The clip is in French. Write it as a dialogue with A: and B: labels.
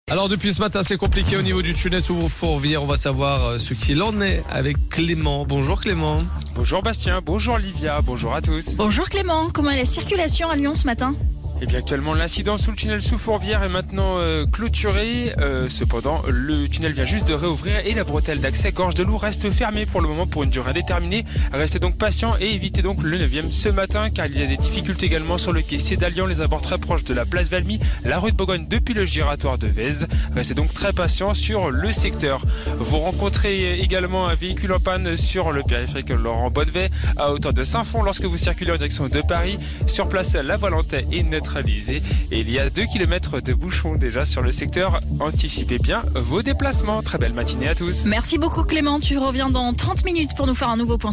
A: Alors depuis ce matin, c'est compliqué au niveau du tunnel sous Fourvière. On va savoir ce qu'il en est avec Clément. Bonjour Clément.
B: Bonjour Bastien, bonjour Livia, bonjour à tous.
C: Bonjour Clément, comment est la circulation à Lyon ce matin ?
B: Et bien actuellement l'incident sous le tunnel sous Fourvière est maintenant clôturé. Cependant le tunnel vient juste de réouvrir et la bretelle d'accès Gorge de Loup reste fermée pour le moment pour une durée indéterminée. Restez donc patient et évitez donc le 9e ce matin car il y a des difficultés également sur le quai Cédalian, les abords très proches de la place Valmy, la rue de Bourgogne depuis le giratoire de Vèze. Restez donc très patient sur le secteur. Vous rencontrez également un véhicule en panne sur le périphérique Laurent Bonnevet à hauteur de Saint-Fond lorsque vous circulez en direction de Paris. Sur place, la Valentais est neutralisée et il y a 2 km de bouchons déjà sur le secteur. Anticipez bien vos déplacements. Très belle matinée à tous.
C: Merci beaucoup Clément, tu reviens dans 30 minutes pour nous faire un nouveau point.